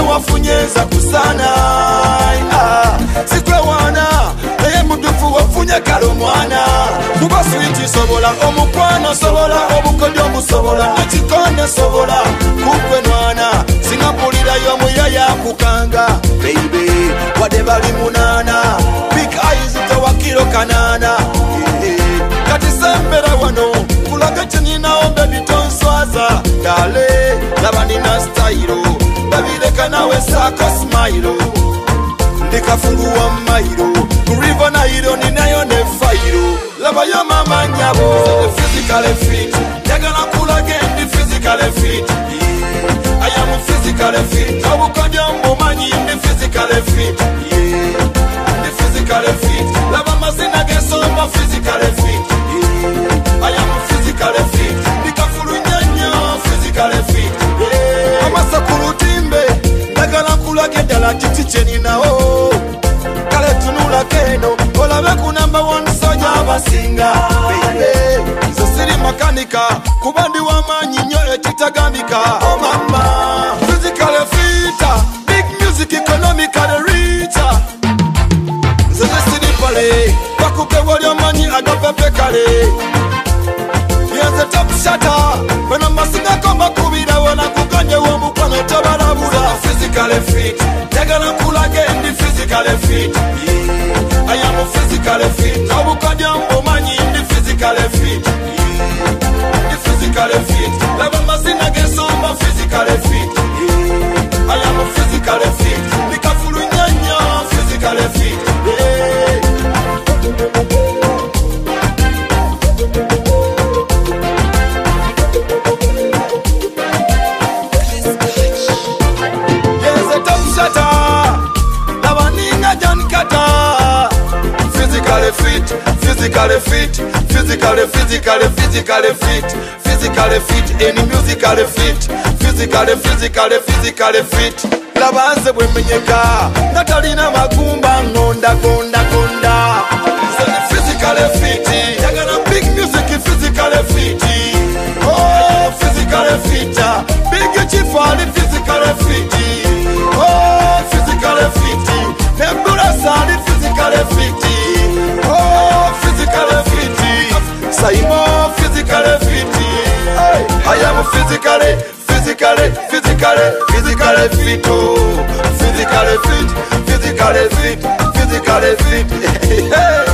wafunyeza kusana sikwe wana naye mudufu wafunya kalo mwana kuba switi sobola omukwano sobola obukodyo musobola nekikonde sobola kukwe nwana singapulira yomuyaya kukanga baby wade bali munana big eyes tawakiro kanana kati sembera wano kulaga cheninawo baby tonswaza dale labanina stylo babireka nawe sako smile ndikafunguwa mairo kuriva na hiro ninayo ne fairo laba yo mama nyabo physically fit yagala kula gendi physically fit I am physically fit abukodya mbomanyi ndi physically fit ndi physically fit laba mazina gesomba physically fit I am physically fit ndikafulu nyanya physically fit amasakulu timbe yagala kula gendala chichicheni nao kale tunula keno olabe ku number 1 soja abasinga baby nzo siri makanika kubandi wa manyi nyo ekitagambika oh mama physically fit big music economically rich nzo siri pale bakuke wali manyi agapepe kale yenze top shatter bana masinga komba kubira wana kuganye wo mukwano tabalabula physically fit yagala kula gendi physically fit I am physically fit abukodya mbomanyi ndi physically fit ndi physically fit laba mazina gesomba physically fit I am physically fit ndikafulu nyanya physically fit physically fit physically fit physically fit any musically fit physically fit labanze bwemenyeka natalina magumba ngonda gonda physically fit yagala big music physically fit oh physically fit big chifali physically fit oh physically fit nebula sali physically fit oh physically fit Saimo physically fit I am physically fit oh physically fit